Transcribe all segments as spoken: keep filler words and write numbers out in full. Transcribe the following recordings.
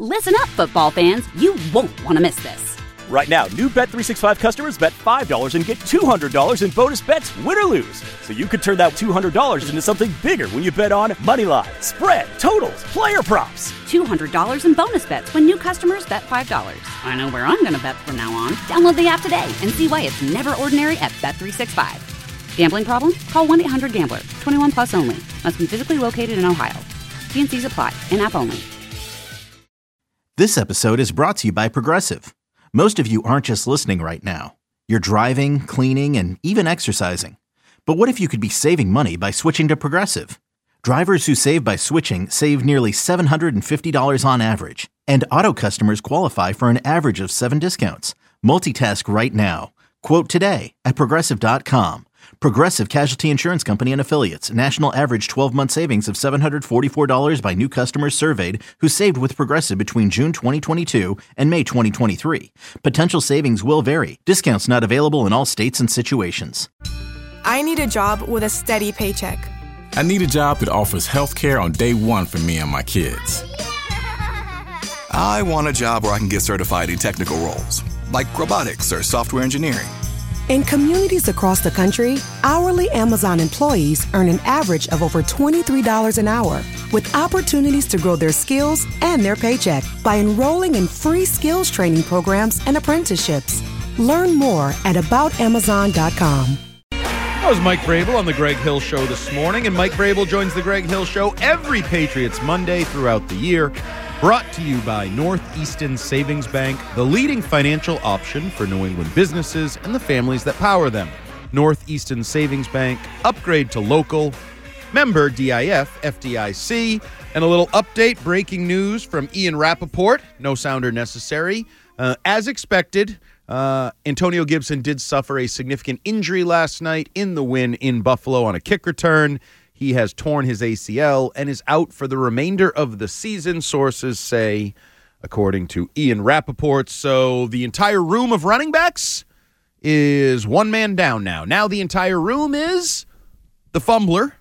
Listen up, football fans. You won't want to miss this. Right now, new Bet three sixty-five customers bet five dollars and get two hundred dollars in bonus bets, win or lose. So you could turn that two hundred dollars into something bigger when you bet on money line, spread, totals, player props. two hundred dollars in bonus bets when new customers bet five dollars. I know where I'm going to bet from now on. Download the app today and see why it's never ordinary at Bet three sixty-five. Gambling problem? Call one eight hundred gambler. twenty-one plus only. Must be physically located in Ohio. T and C's apply. In-app only. This episode is brought to you by Progressive. Most of you aren't just listening right now. You're driving, cleaning, and even exercising. But what if you could be saving money by switching to Progressive? Drivers who save by switching save nearly seven hundred fifty dollars on average. And auto customers qualify for an average of seven discounts. Multitask right now. Quote today at Progressive dot com. Progressive Casualty Insurance Company and Affiliates. National average twelve-month savings of seven hundred forty-four dollars by new customers surveyed who saved with Progressive between June twenty twenty-two and May twenty twenty-three. Potential savings will vary. Discounts not available in all states and situations. I need a job with a steady paycheck. I need a job that offers health care on day one for me and my kids. I want a job where I can get certified in technical roles, like robotics or software engineering. In communities across the country, hourly Amazon employees earn an average of over twenty-three dollars an hour, with opportunities to grow their skills and their paycheck by enrolling in free skills training programs and apprenticeships. Learn more at about amazon dot com. That was Mike Vrabel on the Greg Hill Show this morning, and Mike Vrabel joins the Greg Hill Show every Patriots Monday throughout the year. Brought to you by Northeastern Savings Bank, the leading financial option for New England businesses and the families that power them. Northeastern Savings Bank, upgrade to local, member D I F, F D I C, and a little update, breaking news from Ian Rappaport, no sounder necessary. Uh, as expected, uh, Antonio Gibson did suffer a significant injury last night in the win in Buffalo on a kick return. He has torn his A C L and is out for the remainder of the season, sources say, according to Ian Rappaport. So the entire room of running backs is one man down now. Now the entire room is the fumbler,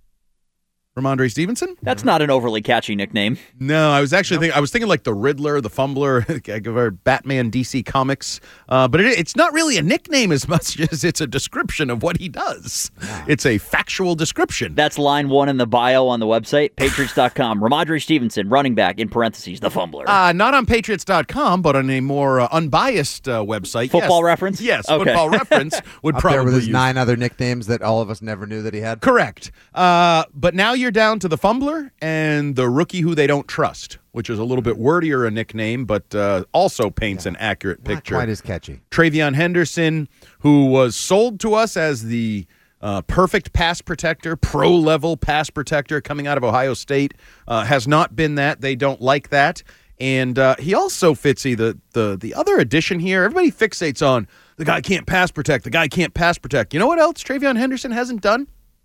Ramondre Stevenson. That's not an overly catchy nickname. No, I was actually thinking, I was thinking like the Riddler, the Fumbler, Batman D C Comics. Uh, but it, it's not really a nickname as much as it's a description of what he does. Yeah. It's a factual description. That's line one in the bio on the website, Patriots dot com. Ramondre Stevenson, running back, in parentheses, the Fumbler. Uh, not on Patriots dot com, but on a more uh, unbiased uh, website. Football yes. Reference? Yes, okay. Football Reference would Up probably there with his use. nine other nicknames that all of us never knew that he had. Correct. Uh, but now you're down to the Fumbler and the rookie who they don't trust, which is a little bit wordier a nickname, but uh, also paints yeah, an accurate picture. Not quite as catchy. Travion Henderson, who was sold to us as the uh, perfect pass protector, pro-level pass protector coming out of Ohio State, uh, has not been that. They don't like that. And uh, he also, Fitzy, the, the, the other addition here, everybody fixates on the guy can't pass protect, the guy can't pass protect. You know what else Travion Henderson hasn't done?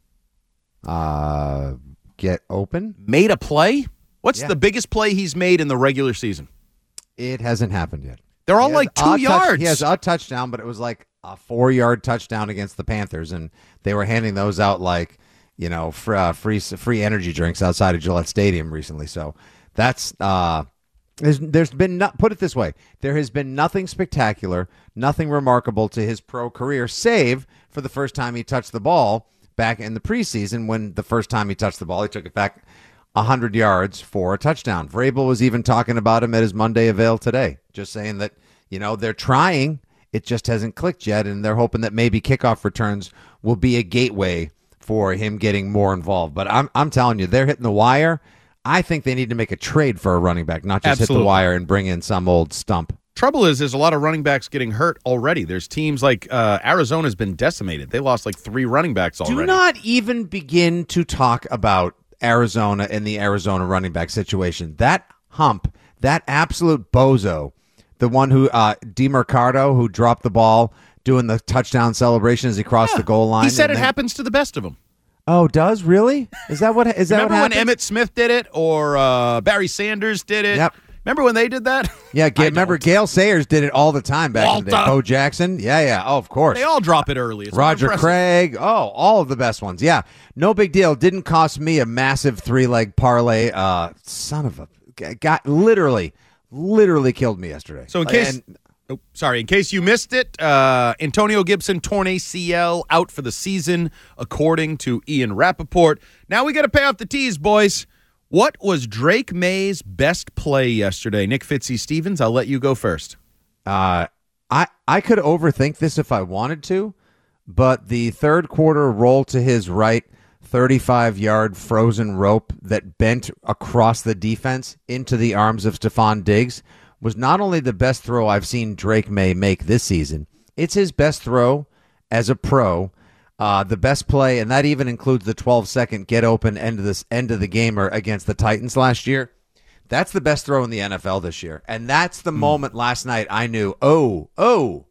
Uh... Get open? Made a play? What's yeah. the biggest play he's made in the regular season? It hasn't happened yet. They're all like two yards. Touch, he has a touchdown, but it was like a four-yard touchdown against the Panthers, and they were handing those out like, you know, for, uh, free free energy drinks outside of Gillette Stadium recently. So that's uh, there's, there's been not put it this way: there has been nothing spectacular, nothing remarkable to his pro career, save for the first time he touched the ball back in the preseason, when the first time he touched the ball, he took it back one hundred yards for a touchdown. Vrabel was even talking about him at his Monday Avail today, just saying that, you know, they're trying. It just hasn't clicked yet, and they're hoping that maybe kickoff returns will be a gateway for him getting more involved. But I'm I'm telling you, they're hitting the wire. I think they need to make a trade for a running back, not just Absolutely. hit the wire and bring in some old stump. Trouble is, there's a lot of running backs getting hurt already. There's teams like uh, Arizona's been decimated. They lost like three running backs already. Do not even begin to talk about Arizona and the Arizona running back situation. That hump, that absolute bozo, the one who, uh, DeMarcado, who dropped the ball doing the touchdown celebration as he crossed yeah. the goal line. He said it then... happens to the best of them. Oh, does? Really? Is that what is that Remember what when happens? Emmitt Smith did it, or uh, Barry Sanders did it? Yep. Remember when they did that? Yeah, Ga- remember Gale Sayers did it all the time back Walter. in the day. Bo Jackson. Yeah, yeah. Oh, of course. They all drop it early. It's Roger impressive. Craig. Oh, all of the best ones. Yeah. No big deal. Didn't cost me a massive three-leg parlay. Uh, son of a got literally, literally killed me yesterday. So in case, and, oh, sorry, in case you missed it, uh, Antonio Gibson torn A C L, out for the season, according to Ian Rappaport. Now we got to pay off the T's, boys. What was Drake May's best play yesterday? Nick Fitzy-Stevens, I'll let you go first. Uh, I I could overthink this if I wanted to, but the third quarter roll to his right, thirty-five-yard frozen rope that bent across the defense into the arms of Stephon Diggs was not only the best throw I've seen Drake May make this season, it's his best throw as a pro, uh, the best play, and that even includes the twelve-second get-open end of this end of the gamer against the Titans last year. That's the best throw in the N F L this year, and that's the mm. moment last night I knew, oh, oh,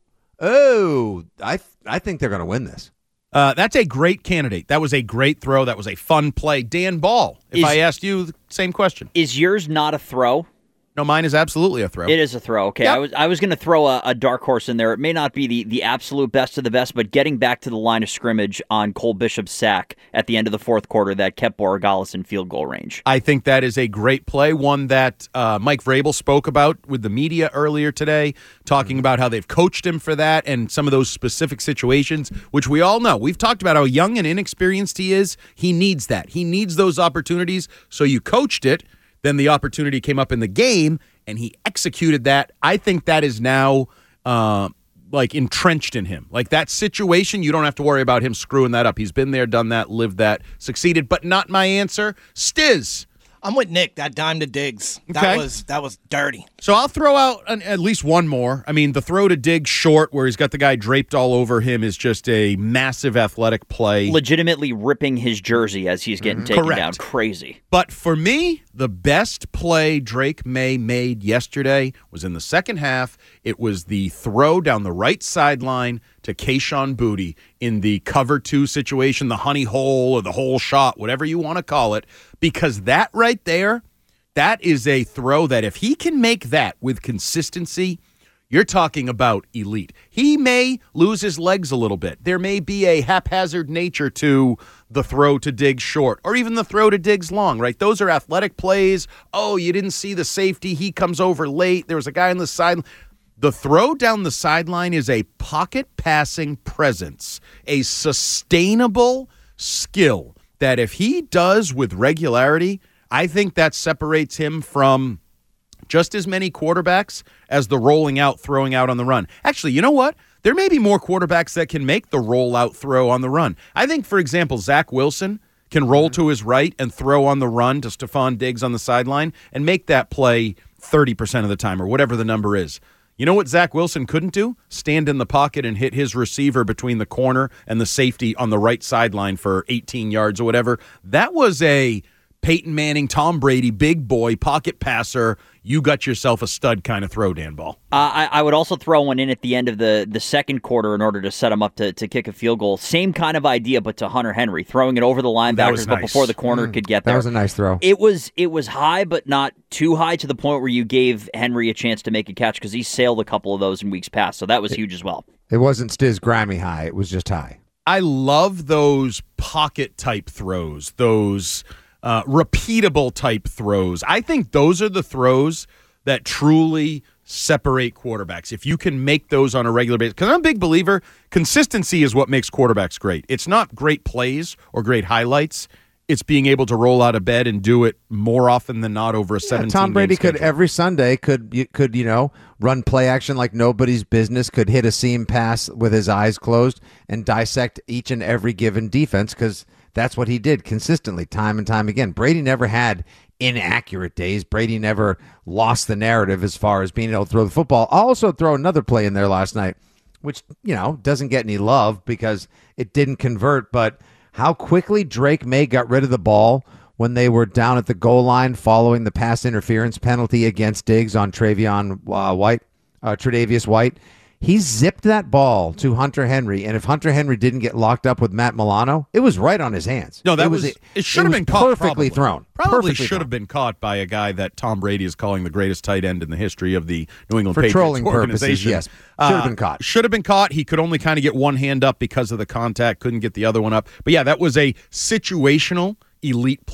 oh, I th- I think they're going to win this. Uh, that's a great candidate. That was a great throw. That was a fun play. Dan Ball, if is, I asked you the same question. Is yours not a throw? No, mine is absolutely a throw. It is a throw. Okay, yep. I was I was going to throw a, a dark horse in there. It may not be the, the absolute best of the best, but getting back to the line of scrimmage on Cole Bishop's sack at the end of the fourth quarter that kept Borregales in field goal range. I think that is a great play, one that uh, Mike Vrabel spoke about with the media earlier today, talking about how they've coached him for that and some of those specific situations, which we all know. We've talked about how young and inexperienced he is. He needs that. He needs those opportunities. So you coached it. Then the opportunity came up in the game, and he executed that. I think that is now uh, like entrenched in him. Like that situation, you don't have to worry about him screwing that up. He's been there, done that, lived that, succeeded. But not my answer. Stiz. I'm with Nick. That dime to Diggs. That Okay. was that was dirty. So I'll throw out an, at least one more. I mean, the throw to Diggs short where he's got the guy draped all over him is just a massive athletic play. Legitimately ripping his jersey as he's getting mm-hmm. taken Correct. down. Crazy. But for me, the best play Drake May made yesterday was in the second half. It was the throw down the right sideline to Kayshon Boutte in the cover two situation, the honey hole or the hole shot, whatever you want to call it, because that right there, that is a throw that if he can make that with consistency, you're talking about elite. He may lose his legs a little bit. There may be a haphazard nature to the throw to Diggs short or even the throw to Diggs long, right? Those are athletic plays. Oh, you didn't see the safety. He comes over late. There was a guy on the side. The throw down the sideline is a pocket passing presence, a sustainable skill that if he does with regularity, I think that separates him from just as many quarterbacks as the rolling out, throwing out on the run. Actually, you know what? There may be more quarterbacks that can make the rollout throw on the run. I think, for example, Zach Wilson can roll to his right and throw on the run to Stephon Diggs on the sideline and make that play thirty percent of the time or whatever the number is. You know what Zach Wilson couldn't do? Stand in the pocket and hit his receiver between the corner and the safety on the right sideline for eighteen yards or whatever. That was a Peyton Manning, Tom Brady, big boy, pocket passer. You got yourself a stud kind of throw, Dan Ball. Uh, I, I would also throw one in at the end of the, the second quarter in order to set him up to, to kick a field goal. Same kind of idea, but to Hunter Henry, throwing it over the linebackers, but nice. before the corner mm, could get there. That was a nice throw. It was it was high, but not too high to the point where you gave Henry a chance to make a catch because he sailed a couple of those in weeks past, so that was it, huge as well. It wasn't Stiz Grammy high. It was just high. I love those pocket-type throws, those uh, repeatable type throws. I think those are the throws that truly separate quarterbacks. If you can make those on a regular basis, because I'm a big believer, consistency is what makes quarterbacks great. It's not great plays or great highlights. It's being able to roll out of bed and do it more often than not over a seventeen. Yeah, Tom Brady could schedule. every Sunday could you could you know run play action like nobody's business. Could hit a seam pass with his eyes closed and dissect each and every given defense because that's what he did consistently, time and time again. Brady never had inaccurate days. Brady never lost the narrative as far as being able to throw the football. I'll also throw another play in there last night, which you know doesn't get any love because it didn't convert, but how quickly Drake May got rid of the ball when they were down at the goal line following the pass interference penalty against Diggs on Travion uh, White, uh, Tre'Davious White. He zipped that ball to Hunter Henry, and if Hunter Henry didn't get locked up with Matt Milano, it was right on his hands. No, that it was, was it should it have was been caught perfectly probably. thrown. Probably perfectly should thrown. have been caught by a guy that Tom Brady is calling the greatest tight end in the history of the New England For Patriots trolling organization. purposes, yes. Should have been caught. Uh, should have been caught. He could only kind of get one hand up because of the contact, couldn't get the other one up. But yeah, that was a situational elite play.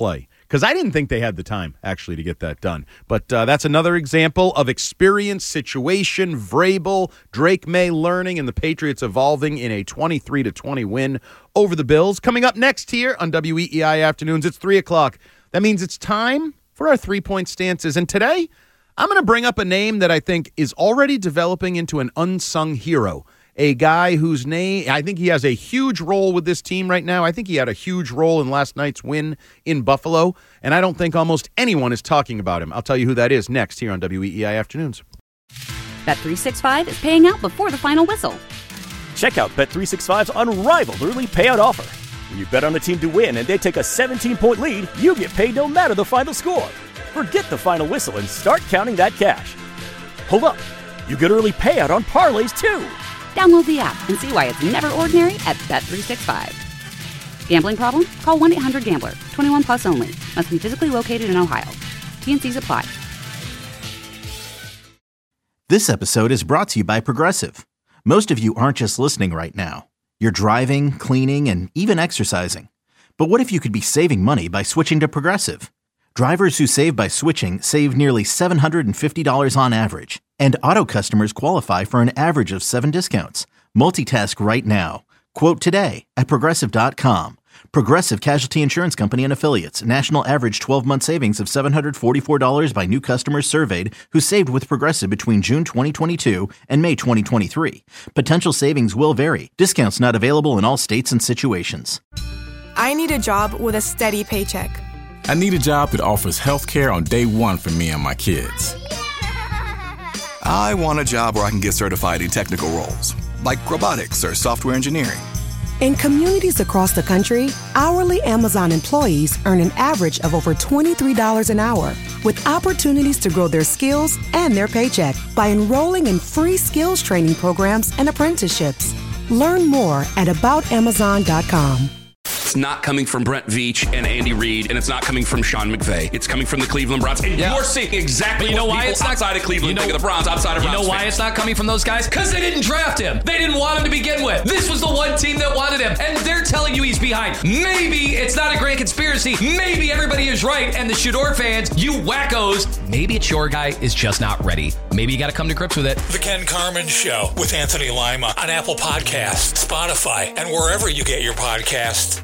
because I didn't think they had the time, actually, to get that done. But uh, that's another example of experience, situation, Vrabel, Drake May learning, and the Patriots evolving in a twenty-three to twenty win over the Bills. Coming up next here on W E E I Afternoons, it's three o'clock. That means it's time for our three-point stances. And today, I'm going to bring up a name that I think is already developing into an unsung hero. A guy whose name, I think he has a huge role with this team right now. I think he had a huge role in last night's win in Buffalo, and I don't think almost anyone is talking about him. I'll tell you who that is next here on W E E I Afternoons. Bet three sixty-five is paying out before the final whistle. Check out Bet three sixty-five's unrivaled early payout offer. When you bet on a team to win and they take a seventeen-point lead, you get paid no matter the final score. Forget the final whistle and start counting that cash. Hold up. You get early payout on parlays, too. Download the app and see why it's never ordinary at Bet three sixty-five. Gambling problem? Call one eight hundred gambler. twenty-one plus only. Must be physically located in Ohio. T and C's apply. This episode is brought to you by Progressive. Most of you aren't just listening right now. You're driving, cleaning, and even exercising. But what if you could be saving money by switching to Progressive? Drivers who save by switching save nearly seven hundred fifty dollars on average. And auto customers qualify for an average of seven discounts. Multitask right now. Quote today at Progressive dot com. Progressive Casualty Insurance Company and Affiliates. National average twelve-month savings of seven hundred forty-four dollars by new customers surveyed who saved with Progressive between June twenty twenty-two and May twenty twenty-three. Potential savings will vary. Discounts not available in all states and situations. I need a job with a steady paycheck. I need a job that offers health care on day one for me and my kids. I want a job where I can get certified in technical roles, like robotics or software engineering. In communities across the country, hourly Amazon employees earn an average of over twenty-three dollars an hour, with opportunities to grow their skills and their paycheck by enrolling in free skills training programs and apprenticeships. Learn more at about amazon dot com. It's not coming from Brent Veach and Andy Reid, and it's not coming from Sean McVay. It's coming from the Cleveland Browns. And yeah. You're seeing exactly but you know what why people it's not, outside of Cleveland you know, think of the Browns, outside of You Browns know why fans. It's not coming from those guys? Because they didn't draft him. They didn't want him to begin with. This was the one team that wanted him, and they're telling you he's behind. Maybe it's not a grand conspiracy. Maybe everybody is right, and the Shador fans, you wackos, maybe it's your guy is just not ready. Maybe you got to come to grips with it. The Ken Carman Show with Anthony Lima on Apple Podcasts, Spotify, and wherever you get your podcasts.